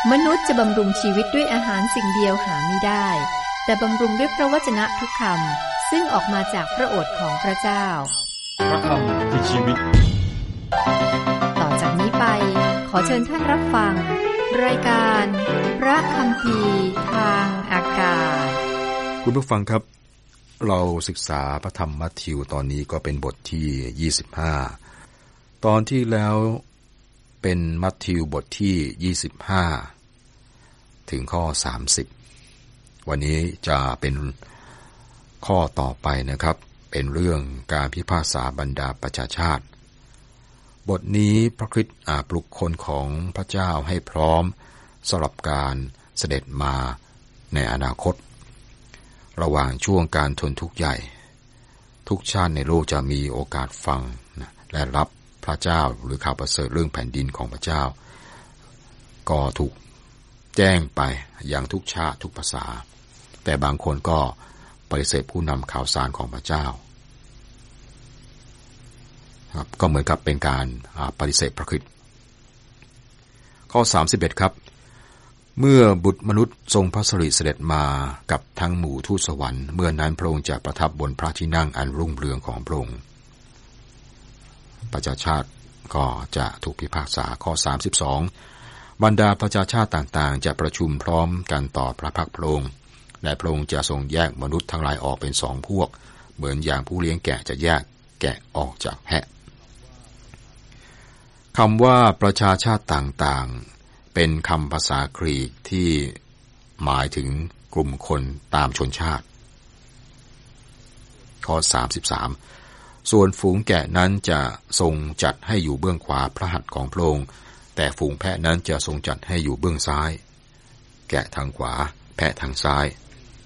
มนุษย์จะบำรุงชีวิตด้วยอาหารสิ่งเดียวหาไม่ได้แต่บำรุงด้วยพระวจนะทุกคำซึ่งออกมาจากพระโอษฐ์ของพระเจ้าพระคำคือชีวิตต่อจากนี้ไปขอเชิญท่านรับฟังรายการพระคัมภีร์ทางอากาศคุณผู้ฟังครับเราศึกษาพระธรรมมัทธิวตอนนี้ก็เป็นบทที่25ตอนที่แล้วเป็นมัทธิวบทที่25ถึงข้อ30วันนี้จะเป็นข้อต่อไปนะครับเป็นเรื่องการพิพากษาบรรดาประชาชาติบทนี้พระคริสต์ปลุกคนของพระเจ้าให้พร้อมสำหรับการเสด็จมาในอนาคตระหว่างช่วงการทนทุกข์ใหญ่ทุกชาติในโลกจะมีโอกาสฟังและรับพระเจ้าหรือข่าวประเสริฐเรื่องแผ่นดินของพระเจ้าก็ถูกแจ้งไปอย่างทุกชาติทุกภาษาแต่บางคนก็ปฏิเสธผู้นำข่าวสารของพระเจ้าครับก็เหมือนกับเป็นการปฏิเสธพระคริสต์ข้อ31ครับเมื่อบุตรมนุษย์ทรงพระสิริเสด็จมากับทั้งหมู่ทูตสวรรค์เมื่อนั้นพระองค์จะประทับบนพระที่นั่งอันรุ่งเรืองของพระองค์ประชาชาติก็จะถูกพิพากษาข้อ32บรรดาประชาชาติต่างๆจะประชุมพร้อมกันต่อพระพักพระองค์และพระองค์จะทรงแยกมนุษย์ทั้งหลายออกเป็น2พวกเหมือนอย่างผู้เลี้ยงแกะจะแยกแกะออกจากแพะคำว่าประชาชาติต่างๆเป็นคำภาษากรีกที่หมายถึงกลุ่มคนตามชนชาติข้อ33ส่วนฝูงแกะนั้นจะทรงจัดให้อยู่เบื้องขวาพระหัตถ์ของพระองค์แต่ฝูงแพะนั้นจะทรงจัดให้อยู่เบื้องซ้ายแกะทางขวาแพะทางซ้าย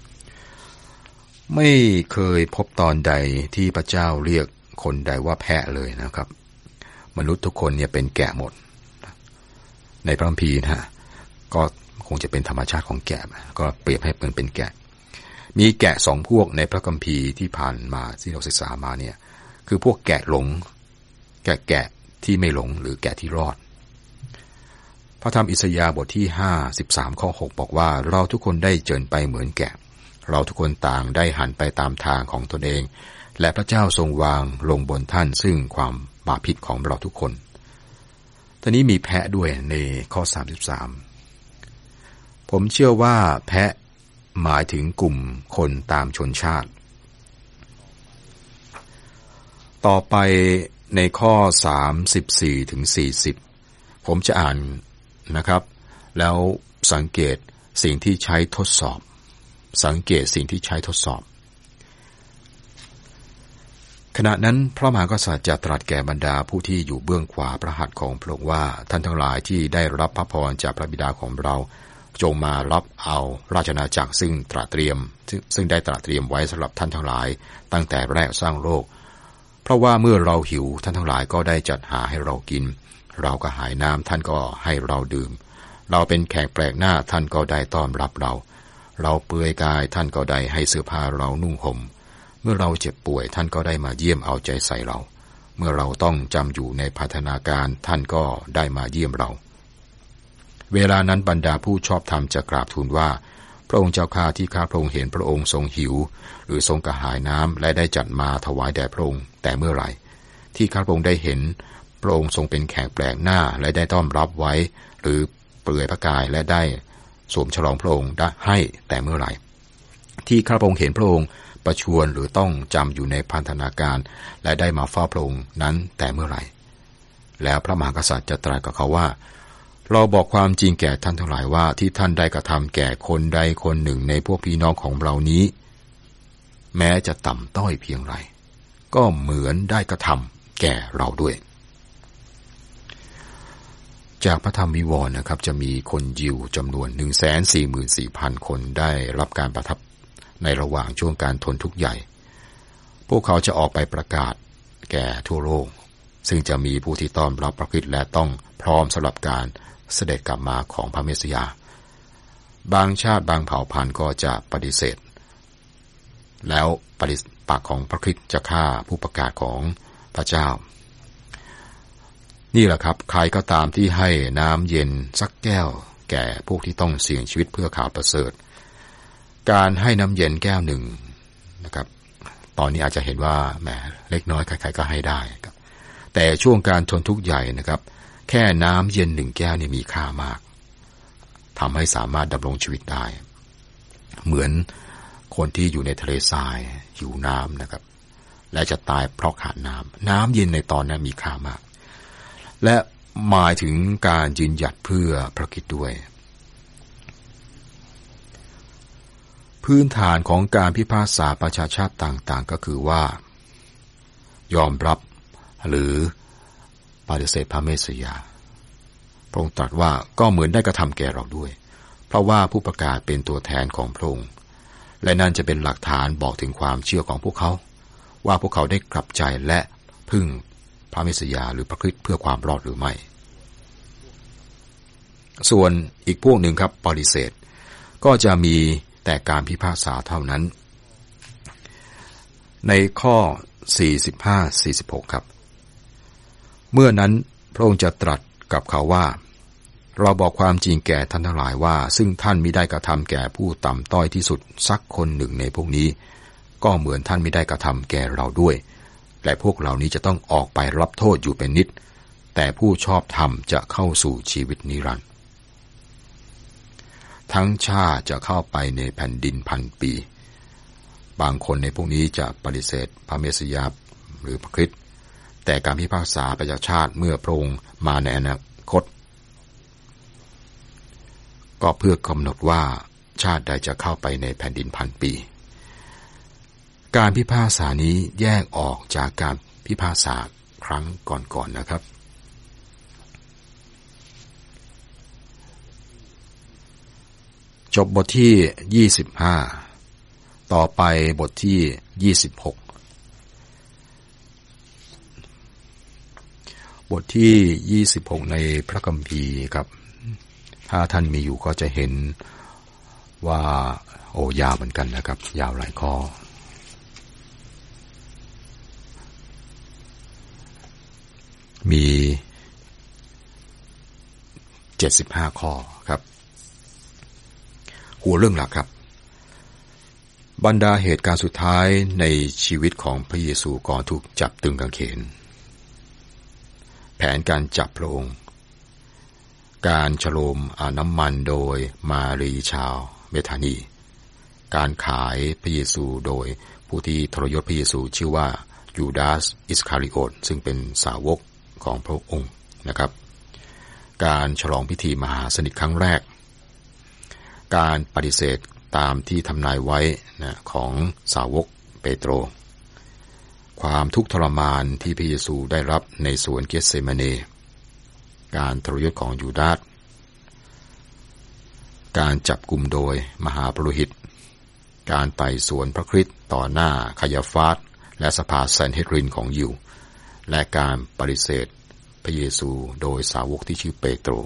ไม่เคยพบตอนใดที่พระเจ้าเรียกคนใดว่าแพะเลยนะครับมนุษย์ทุกคนเนี่ยเป็นแกะหมดในพระคัมภีร์นะก็คงจะเป็นธรรมชาติของแกะก็เปรียบให้เป็นแกะมีแกะ2พวกในพระคัมภีร์ที่ผ่านมาที่เราศึกษามาเนี่ยคือพวกแกะหลงแกะที่ไม่หลงหรือแกะที่รอดพระธรรมอิสยาห์บทที่53ข้อ6บอกว่าเราทุกคนได้เจิญไปเหมือนแกะเราทุกคนต่างได้หันไปตามทางของตนเองและพระเจ้าทรงวางลงบนท่านซึ่งความบาปผิดของเราทุกคนตอนนี้มีแพะด้วยในข้อ33ผมเชื่อว่าแพะหมายถึงกลุ่มคนตามชนชาติต่อไปในข้อ34ถึง40ผมจะอ่านนะครับแล้วสังเกตสิ่งที่ใช้ทดสอบขณะนั้นพระมหากษัตริย์จะตรัสแก่บรรดาผู้ที่อยู่เบื้องขวาพระหัตถ์ของพระองค์ว่าท่านทั้งหลายที่ได้รับพระพรจากพระบิดาของเราจงมารับเอาราชอาณาจักรซึ่งได้ตรัสเตรียมไว้สำหรับท่านทั้งหลายตั้งแต่แรกสร้างโลกเพราะว่าเมื่อเราหิวท่านทั้งหลายก็ได้จัดหาให้เรากินเรากระหายน้ำท่านก็ให้เราดื่มเราเป็นแขกแปลกหน้าท่านก็ได้ต้อนรับเราเปลือยกายท่านก็ได้ให้เสื้อผ้าเรานุ่งห่มเมื่อเราเจ็บป่วยท่านก็ได้มาเยี่ยมเอาใจใส่เราเมื่อเราต้องจำอยู่ในพัฒนาการท่านก็ได้มาเยี่ยมเราเวลานั้นบรรดาผู้ชอบธรรมจะกราบทูลว่าพระองค์เจ้าข้าที่ข้าพระองค์เห็นพระองค์ทรงหิวหรือทรงกระหายน้ำและได้จัดมาถวายแด่พระองค์แต่เมื่อไหร่ที่ข้าพระองค์ได้เห็นพระองค์ทรงเป็นแขกแปลกหน้าและได้ต้อนรับไว้หรือเปลือยพระกายและได้สวมฉลองพระองค์ได้ให้แต่เมื่อไหร่ที่ข้าพระองค์เห็นพระองค์ประชวรหรือต้องจำอยู่ในพันธนาการและได้มาเฝ้าพระองค์นั้นแต่เมื่อไหร่แล้วพระมหากษัตริย์จะตรัสกับเขาว่าเราบอกความจริงแก่ท่านทั้งหลายว่าที่ท่านได้กระทำแก่คนใดคนหนึ่งในพวกพี่น้องของเรานี้แม้จะต่ำต้อยเพียงไรก็เหมือนได้กระทำแก่เราด้วยจากพระธรรมวิวรณ์นะครับจะมีคนยิวจำนวน 144,000 คนได้รับการประทับในระหว่างช่วงการทนทุกข์ใหญ่พวกเขาจะออกไปประกาศแก่ทั่วโลกซึ่งจะมีผู้ที่ต้อนรับพระคริสต์และต้องพร้อมสำหรับการเสด็จกลับมาของพระเมสสิยาบางชาติบางเผ่าพันธุ์ก็จะปฏิเสธแล้วปากของพระคริสต์จะฆ่าผู้ประกาศของพระเจ้านี่แหละครับใครก็ตามที่ให้น้ำเย็นสักแก้วแก่พวกที่ต้องเสี่ยงชีวิตเพื่อข่าวประเสริฐการให้น้ำเย็นแก้วหนึ่งนะครับตอนนี้อาจจะเห็นว่าแหมเล็กน้อยใครๆก็ให้ได้ครับแต่ช่วงการทนทุกข์ใหญ่นะครับแค่น้ำเย็น1แก้วนี่มีค่ามากทำให้สามารถดำรงชีวิตได้เหมือนคนที่อยู่ในทะเลทรายหิวน้ำนะครับและจะตายเพราะขาดน้ำเย็นในตอนนั้นมีค่ามากและหมายถึงการยืนหยัดเพื่อพระคริสต์ด้วยพื้นฐานของการพิพากษาประชาชาติต่างๆก็คือว่ายอมรับหรือปฏิเสธพระเมสสิยาพระองค์ตรัสว่าก็เหมือนได้กระทำแก่เราด้วยเพราะว่าผู้ประกาศเป็นตัวแทนของพระองค์และนั่นจะเป็นหลักฐานบอกถึงความเชื่อของพวกเขาว่าพวกเขาได้กลับใจและพึ่งพระเมสสิยาหรือพระคริสต์เพื่อความรอดหรือไม่ส่วนอีกพวกหนึ่งครับปฏิเสธก็จะมีแต่การพิพากษาเท่านั้นในข้อ 45-46 ครับเมื่อนั้นพระองค์จะตรัสกับเขาว่าเราบอกความจริงแก่ท่านทั้งหลายว่าซึ่งท่านมิได้กระทำแก่ผู้ต่ำต้อยที่สุดสักคนหนึ่งในพวกนี้ก็เหมือนท่านมิได้กระทำแก่เราด้วยและพวกเหล่านี้จะต้องออกไปรับโทษอยู่เป็นนิจแต่ผู้ชอบธรรมจะเข้าสู่ชีวิตนิรันดร์ทั้งชาติจะเข้าไปในแผ่นดิน1,000 ปีบางคนในพวกนี้จะปฏิเสธพระเมสสิยาหรือพระคริสต์แต่การพิพากษาประชาชาติเมื่อพระองค์มาในอนาคตก็เพื่อกำหนดว่าชาติใดจะเข้าไปในแผ่นดิน1,000 ปีการพิพากษานี้แยกออกจากการพิพากษาครั้งก่อนๆนะครับจบบทที่25ต่อไปบทที่26บทที่26ในพระคัมภีร์ครับถ้าท่านมีอยู่ก็จะเห็นว่ายาวเหมือนกันนะครับยาวหลายข้อมี75ข้อครับหัวเรื่องหลักครับบรรดาเหตุการณ์สุดท้ายในชีวิตของพระเยซูก่อนถูกจับตึงกางเขนแผนการจับพระองค์การฉโลมน้ำมันโดยมารีชาวเบธานีการขายพระเยซูโดยผู้ที่ทรยศพระเยซูชื่อว่ายูดาสอิสคาริโอตซึ่งเป็นสาวกของพระองค์นะครับการฉลองพิธีมหาสนิทครั้งแรกการปฏิเสธตามที่ทำนายไว้นะของสาวกเปโตรความทุกข์ทรมานที่พระเยซูได้รับในสวนเกธเซมาเนการทรยศของยูดาสการจับกุมโดยมหาปุโรหิตการไต่สวนพระคริสต์ต่อหน้าคายาฟาสและสภาแซนเฮดรินของยิวและการปฏิเสธพระเยซูโดยสาวกที่ชื่อเปโตร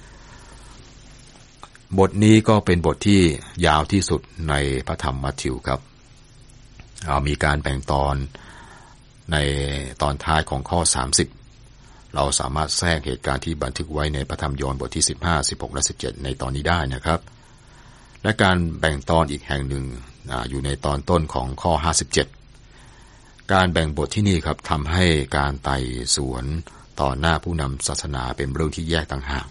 บทนี้ก็เป็นบทที่ยาวที่สุดในพระธรรมมัทธิวครับมีการแบ่งตอนในตอนท้ายของข้อ30เราสามารถแทรกเหตุการณ์ที่บันทึกไว้ในพระธรรมยอห์นบทที่15 16และ17ในตอนนี้ได้นะครับและการแบ่งตอนอีกแห่งหนึ่งอยู่ในตอนต้นของข้อ57การแบ่งบทที่นี่ครับทำให้การไต่สวนต่อหน้าผู้นำศาสนาเป็นเรื่องที่แยกต่างหาก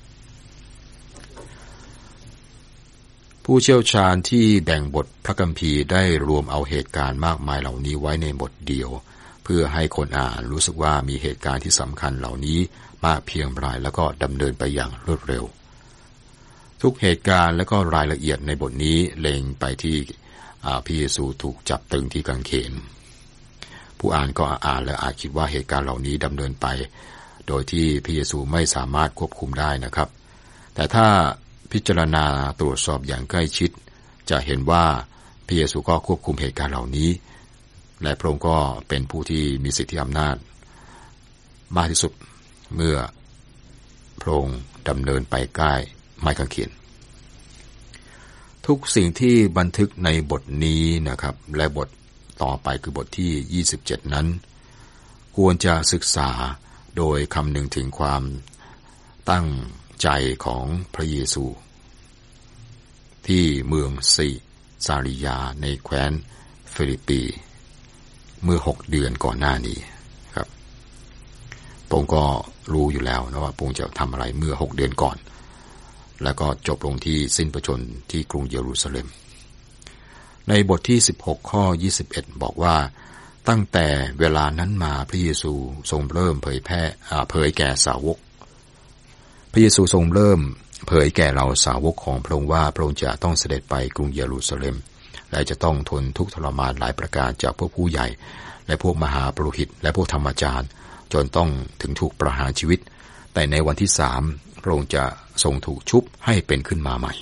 ผู้เชี่ยวชาญที่แบ่งบทพระคัมภีร์ได้รวมเอาเหตุการณ์มากมายเหล่านี้ไว้ในบทเดียวเพื่อให้คนอ่านรู้สึกว่ามีเหตุการณ์ที่สำคัญเหล่านี้มากเพียงไรแล้วก็ดำเนินไปอย่างรวดเร็วทุกเหตุการณ์และก็รายละเอียดในบทนี้เล็งไปที่พระเยซูถูกจับตึงที่กางเขนผู้อ่านก็อ่านและอาจคิดว่าเหตุการณ์เหล่านี้ดำเนินไปโดยที่พระเยซูไม่สามารถควบคุมได้นะครับแต่ถ้าพิจารณาตรวจสอบอย่างใกล้ชิดจะเห็นว่าพระเยซูก็ควบคุมเหตุการณ์เหล่านี้และพระองค์ก็เป็นผู้ที่มีสิทธิอำนาจมากที่สุดเมื่อพระองค์ดำเนินไปใกล้ไม้กางเขนทุกสิ่งที่บันทึกในบทนี้นะครับและบทต่อไปคือบทที่27นั้นควรจะศึกษาโดยคำนึงถึงความตั้งใจของพระเยซูที่เมืองซิซาริยาในแคว้นฟิลิปปีเมื่อ6 เดือนก่อนหน้านี้ครับพระองค์ก็รู้อยู่แล้วนะว่าพระองค์จะทำอะไรเมื่อ6 เดือนก่อนแล้วก็จบลงที่สิ้นพระชนม์ที่กรุงเยรูซาเล็มในบทที่16ข้อ21บอกว่าตั้งแต่เวลานั้นมาพระเยซูทรงเริ่มเผยแก่สาวกพระเยซูทรงเริ่มเผยแก่เราสาวกของพระองค์ว่าพระองค์จะต้องเสด็จไปกรุงเยรูซาเล็มและจะต้องทนทุกข์ทรมานหลายประการจากพวกผู้ใหญ่และพวกมหาปุโรหิตและพวกธรรมจารย์จนต้องถึงถูกประหารชีวิตแต่ในวันที่3พระองค์จะทรงถูกชุบให้เป็นขึ้นมาใหม่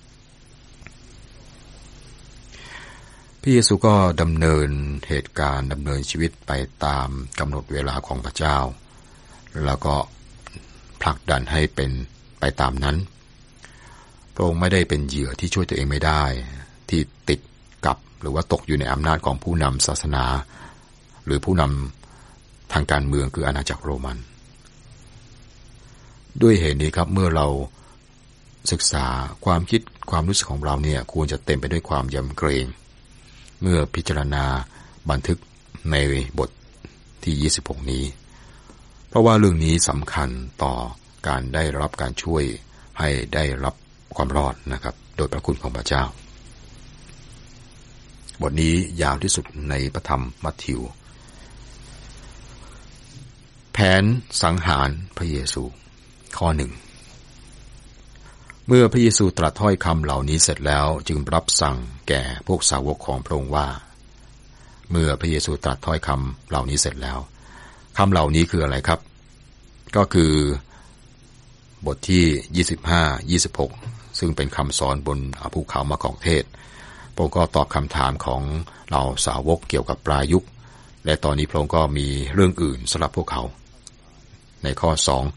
พระเยซูก็ดำเนินเหตุการณ์ดำเนินชีวิตไปตามกำหนดเวลาของพระเจ้าแล้วก็ผลักดันให้เป็นไปตามนั้นพระองค์ไม่ได้เป็นเหยื่อที่ช่วยตัวเองไม่ได้ที่ติดกับหรือว่าตกอยู่ในอำนาจของผู้นำศาสนาหรือผู้นำทางการเมืองคืออาณาจักรโรมันด้วยเหตุนี้ครับเมื่อเราศึกษาความคิดความรู้สึกของเราเนี่ยควรจะเต็มไปด้วยความยำเกรงเมื่อพิจารณาบันทึกในบทที่26นี้เพราะว่าเรื่องนี้สำคัญต่อการได้รับการช่วยให้ได้รับความรอดนะครับโดยพระคุณของพระเจ้าบทนี้ยาวที่สุดในพระธรรมมัทธิวแผนสังหารพระเยซูข้อ 1เมื่อพระเยซูตรัสถ้อยคำเหล่านี้เสร็จแล้วจึงรับสั่งแก่พวกสาวกของพระองค์ว่าเมื่อพระเยซูตรัสถ้อยคำเหล่านี้เสร็จแล้วคำเหล่านี้คืออะไรครับก็คือบทที่25-26ซึ่งเป็นคำสอนบนภูเขามะกอกเทศพระองค์ก็ตอบคำถามของเหล่าสาวกเกี่ยวกับปลายยุคและตอนนี้พระองค์ก็มีเรื่องอื่นสำหรับพวกเขาในข้อ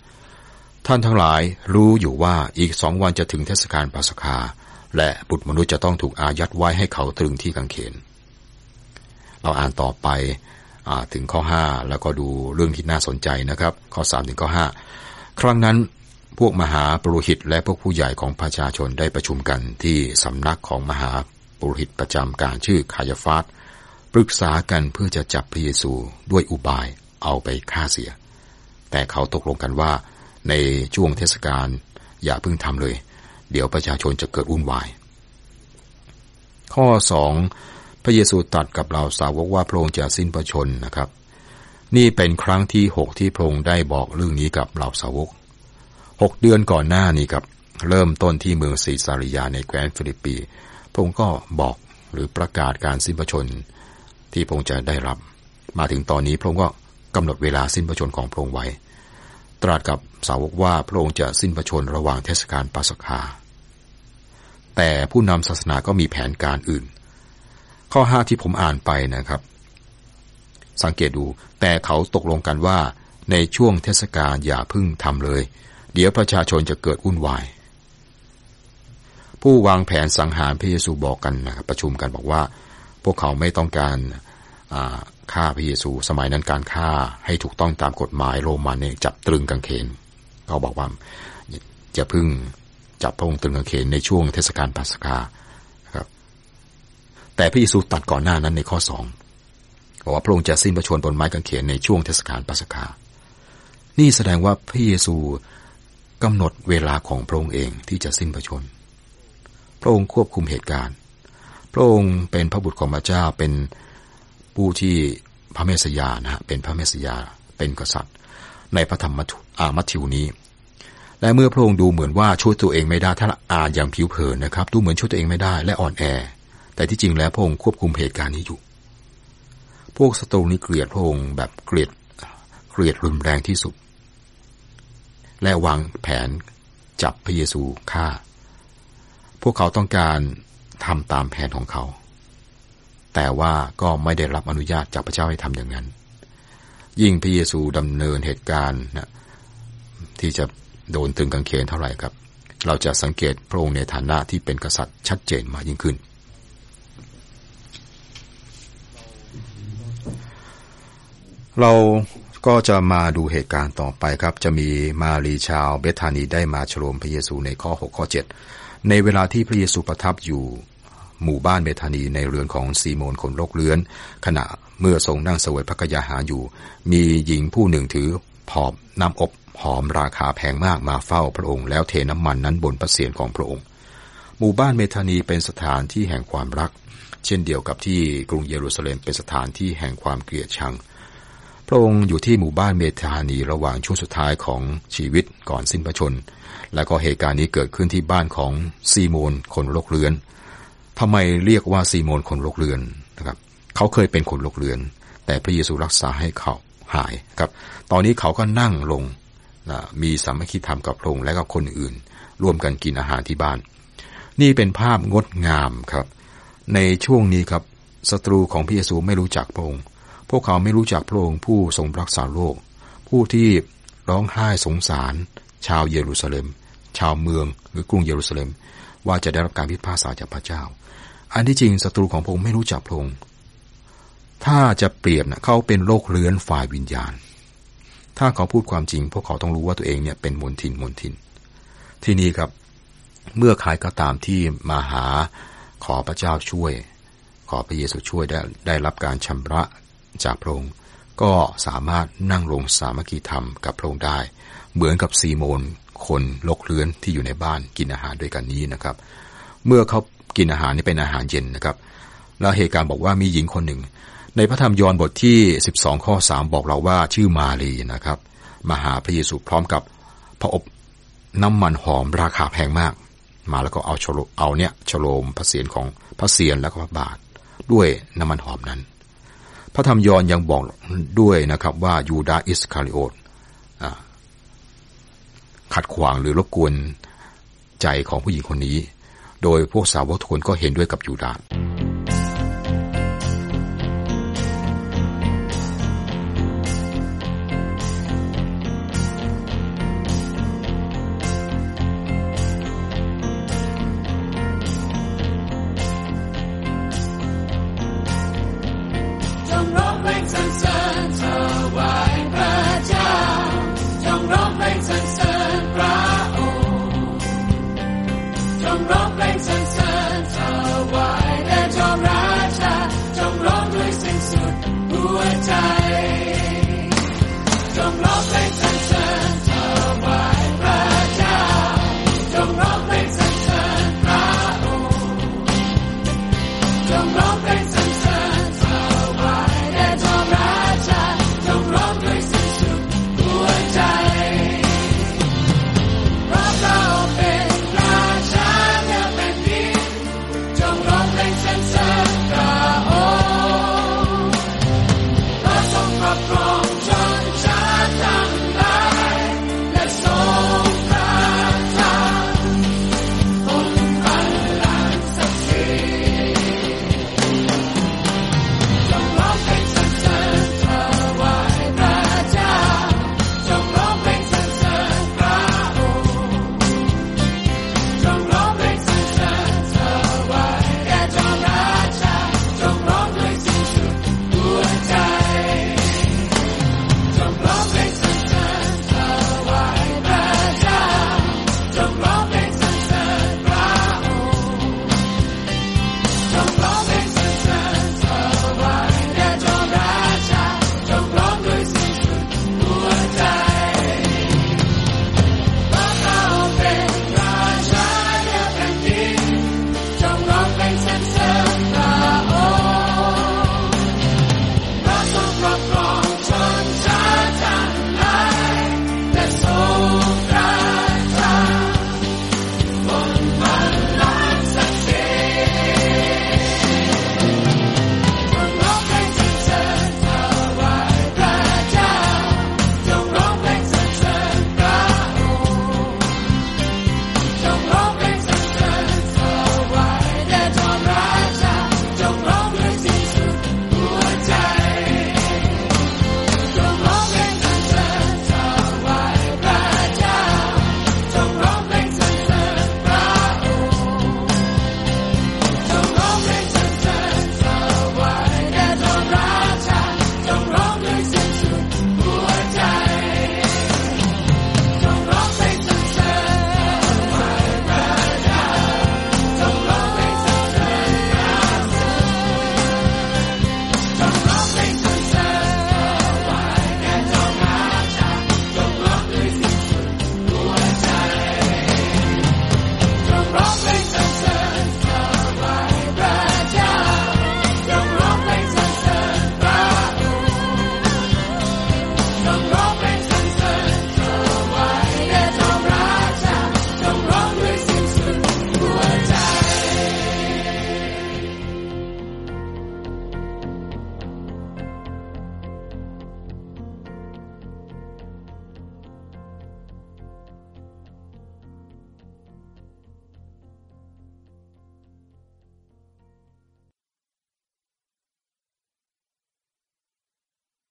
2ท่านทั้งหลายรู้อยู่ว่าอีก2 วันจะถึงเทศกาลปัสกาและบุตรมนุษย์จะต้องถูกอายัดไว้ให้เขาตรึงที่กางเขนเราอ่านต่อไปถึงข้อ5แล้วก็ดูเรื่องที่น่าสนใจนะครับข้อ3ถึงข้อ5ครั้งนั้นพวกมหาปุโรหิตและพวกผู้ใหญ่ของประชาชนได้ประชุมกันที่สำนักของมหาปุโรหิตประจำการชื่อคายาฟาสปรึกษากันเพื่อจะจับพระเยซูด้วยอุบายเอาไปฆ่าเสียแต่เขาตกลงกันว่าในช่วงเทศกาลอย่าเพิ่งทำเลยเดี๋ยวประชาชนจะเกิดวุ่นวายข้อ2พระเยซูตรัสกับเหล่าสาวกว่าพระองค์จะสิ้นพระชนม์นะครับนี่เป็นครั้งที่6ที่พระองค์ได้บอกเรื่องนี้กับเหล่าสาวก6 เดือนก่อนหน้านี้ครับเริ่มต้นที่เมืองซีซาริยาในแคว้นฟิลิปปีพระองค์ก็บอกหรือประกาศการสิ้นพระชนม์ที่พระองค์จะได้รับมาถึงตอนนี้พระองค์ก็กำหนดเวลาสิ้นพระชนม์ของพระองค์ไว้ตรัสกับสาวกว่าพระองค์จะสิ้นพระชนม์ระหว่างเทศกาลปัสกาแต่ผู้นำศาสนาก็มีแผนการอื่นข้อ5ที่ผมอ่านไปนะครับสังเกตดูแต่เขาตกลงกันว่าในช่วงเทศกาลอย่าเพิ่งทำเลยเดี๋ยวประชาชนจะเกิดวุ่นวายผู้วางแผนสังหารพระเยซูบอกกันนะครับประชุมกันบอกว่าพวกเขาไม่ต้องการฆ่าพระเยซูสมัยนั้นการฆ่าให้ถูกต้องตามกฎหมายโรมันเนี่ยจับตรึงกางเขนเขาบอกว่าจะพึ่งจับพระองค์ตรึงกางเขนในช่วงเทศกาลปัสกาครับแต่พระเยซูตัดก่อนหน้านั้นในข้อ2บอกว่าพระองค์จะสิ้นพระชนม์บนไม้กางเขนในช่วงเทศกาลปัสกานี่แสดงว่าพระเยซูกำหนดเวลาของพระองค์เองที่จะสิ้นพระชนม์พระองค์ควบคุมเหตุการณ์พระองค์เป็นพระบุตรของพระเจ้าเป็นผู้ที่พระเมสยานะฮะเป็นพระเมสยาเป็นกษัตริย์ในพระธรรมมัทธิวนี้และเมื่อพระองค์ดูเหมือนว่าช่วยตัวเองไม่ได้ถ้าอ่านอย่างผิวเผินนะครับดูเหมือนช่วยตัวเองไม่ได้และอ่อนแอแต่ที่จริงแล้วพระองค์ควบคุมเหตุการณ์นี้อยู่พวกศัตรูนี้เกลียดพระองค์แบบเกลียดรุนแรงที่สุดและวางแผนจับพระเยซูฆ่าพวกเขาต้องการทำตามแผนของเขาแต่ว่าก็ไม่ได้รับอนุญาตจากพระเจ้าให้ทำอย่างนั้นยิ่งพระเยซูดำเนินเหตุการณ์นะที่จะโดนตรึงกางเขนเท่าไหร่ครับเราจะสังเกตพระองค์ในฐานะที่เป็นกษัตริย์ชัดเจนมากยิ่งขึ้นเราก็จะมาดูเหตุการณ์ต่อไปครับจะมีมารีชาวเบธานีได้มาฉลองพระเยซูในข้อ6ข้อ7ในเวลาที่พระเยซูประทับอยู่หมู่บ้านเบธานีในเรือนของซีโมนคนโรคเรื้อนขณะเมื่อทรงนั่งเสวยพระกยาหารอยู่มีหญิงผู้หนึ่งถือผอบน้ำอบหอมราคาแพงมากมาเฝ้าพระองค์แล้วเทน้ำมันนั้นบนพระเศียรของพระองค์หมู่บ้านเบธานีเป็นสถานที่แห่งความรักเช่นเดียวกับที่กรุงเยรูซาเล็มเป็นสถานที่แห่งความเกลียดชังพระองค์อยู่ที่หมู่บ้านเบธานีระหว่างช่วงสุดท้ายของชีวิตก่อนสิ้นพระชนม์และก็เหตุการณ์นี้เกิดขึ้นที่บ้านของซีโมนคนโรคเรื้อนทำไมเรียกว่าซีโมนคนโรคเรื้อนนะครับเขาเคยเป็นคนโรคเรื้อนแต่พระเยซูรักษาให้เขาหายครับตอนนี้เขาก็นั่งลงมีสามัคคีธรรมกับพระองค์และก็คนอื่นร่วมกันกินอาหารที่บ้านนี่เป็นภาพงดงามครับในช่วงนี้ครับศัตรูของพระเยซูไม่รู้จักพระองค์พวกเขาไม่รู้จักพระองค์ผู้ทรงรักษาโลกผู้ที่ร้องไห้สงสารชาวเยรูซาเล็มชาวเมืองหรือกรุงเยรูซาเล็มว่าจะได้รับการพิพากษาจากพระเจ้าอันที่จริงศัตรูของพระองค์ไม่รู้จักพระองค์ถ้าจะเปรียบเขาเป็นโรคเรื้อนฝ่ายวิญญาณถ้าเขาพูดความจริงพวกเขาต้องรู้ว่าตัวเองเนี่ยเป็นมนทินที่นี่ครับเมื่อใครก็ตามที่มาหาขอพระเจ้าช่วยขอพระเยซูช่วยได้รับการชำระจากพระองค์ก็สามารถนั่งลงสามัคคีธรรมกับพระองค์ได้เหมือนกับซีโมนคนโรคเรื้อนที่อยู่ในบ้านกินอาหารด้วยกันนี้นะครับเมื่อเขากินอาหารนี่เป็นอาหารเย็นนะครับแล้วเหตุการณ์บอกว่ามีหญิงคนหนึ่งในพระธรรมยอห์นบทที่12ข้อ3บอกเราว่าชื่อมารีนะครับมาหาพระเยซูพร้อมกับพระอบน้ำมันหอมราคาแพงมากมาแล้วก็เอาฉโลมพระเศียรของพระเศียรแล้วก็พระบาทด้วยน้ำมันหอมนั้นพระธรรมยอห์นยังบอกด้วยนะครับว่ายูดาห์อิสคาริโอตขัดขวางหรือรบกวนใจของผู้หญิงคนนี้โดยพวกสาวกทุกคนก็เห็นด้วยกับยูดาห์จงร้องเพลงสรรเสริญถวายพระเจ้าจงร้องเพลงสรรเสริญพระองค์จงร้องเพลงสรรเสริญถวายแด่จอมรา